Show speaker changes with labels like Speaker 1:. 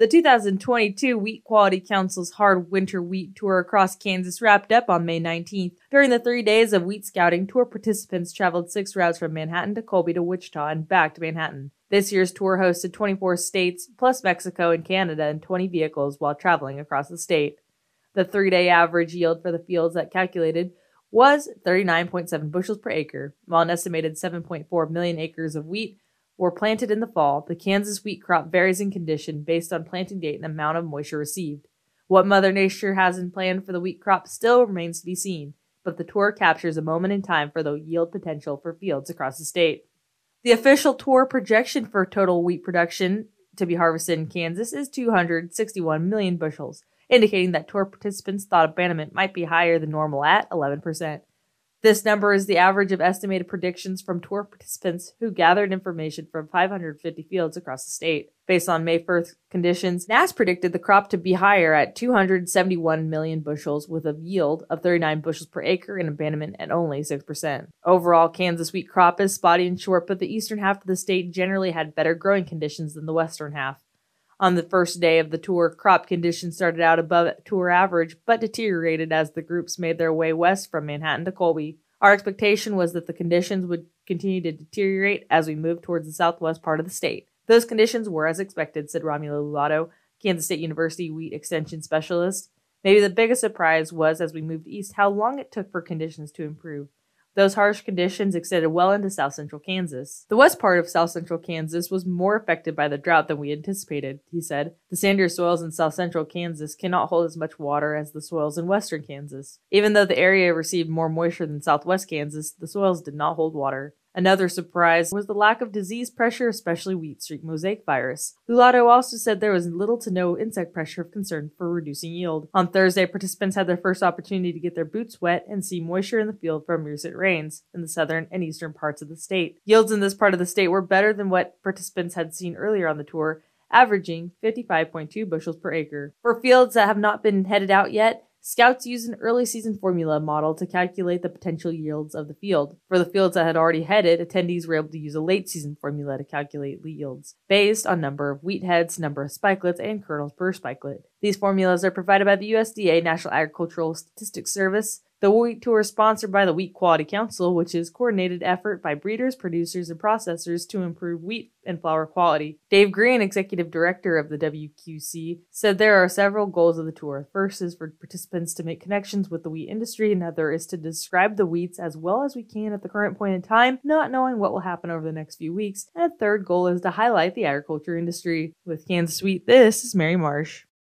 Speaker 1: The 2022 Wheat Quality Council's Hard Winter Wheat Tour across Kansas wrapped up on May 19th. During the 3 days of wheat scouting, tour participants traveled 6 routes from Manhattan to Colby to Wichita and back to Manhattan. This year's tour hosted 24 states, plus Mexico and Canada, and 20 vehicles while traveling across the state. The 3-day average yield for the fields that calculated was 39.7 bushels per acre. While an estimated 7.4 million acres of wheat were planted in the fall, the Kansas wheat crop varies in condition based on planting date and amount of moisture received. What Mother Nature has in plan for the wheat crop still remains to be seen, but the tour captures a moment in time for the yield potential for fields across the state. The official tour projection for total wheat production to be harvested in Kansas is 261 million bushels, indicating that tour participants thought abandonment might be higher than normal at 11%. This number is the average of estimated predictions from tour participants who gathered information from 550 fields across the state. Based on May 1st conditions, NASS predicted the crop to be higher at 271 million bushels with a yield of 39 bushels per acre and abandonment at only 6%. Overall, Kansas wheat crop is spotty and short, but the eastern half of the state generally had better growing conditions than the western half. On the first day of the tour, crop conditions started out above tour average, but deteriorated as the groups made their way west from Manhattan to Colby. Our expectation was that the conditions would continue to deteriorate as we moved towards the southwest part of the state. Those conditions were as expected, said Romulo Lulato, Kansas State University wheat extension specialist. Maybe the biggest surprise was, as we moved east, how long it took for conditions to improve. Those harsh conditions extended well into south-central Kansas. The west part of south-central Kansas was more affected by the drought than we anticipated, he said. The sandier soils in south-central Kansas cannot hold as much water as the soils in western Kansas. Even though the area received more moisture than southwest Kansas, the soils did not hold water. Another surprise was the lack of disease pressure, especially wheat streak mosaic virus. Lulato also said there was little to no insect pressure of concern for reducing yield. On Thursday, participants had their first opportunity to get their boots wet and see moisture in the field from recent rains in the southern and eastern parts of the state. Yields in this part of the state were better than what participants had seen earlier on the tour, averaging 55.2 bushels per acre. For fields that have not been headed out yet, Scouts used an early season formula model to calculate the potential yields of the field. For the fields that had already headed, attendees were able to use a late season formula to calculate yields, based on number of wheat heads, number of spikelets, and kernels per spikelet. These formulas are provided by the USDA National Agricultural Statistics Service. The wheat tour is sponsored by the Wheat Quality Council, which is a coordinated effort by breeders, producers, and processors to improve wheat and flour quality. Dave Green, executive director of the WQC, said there are several goals of the tour. First is for participants to make connections with the wheat industry. Another is to describe the wheats as well as we can at the current point in time, not knowing what will happen over the next few weeks. And a third goal is to highlight the agriculture industry. With Kansas Wheat, this is Mary Marsh.